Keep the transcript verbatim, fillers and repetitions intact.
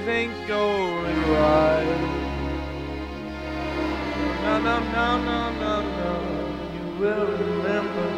think going right. No, no, no, no, no, no. You will remember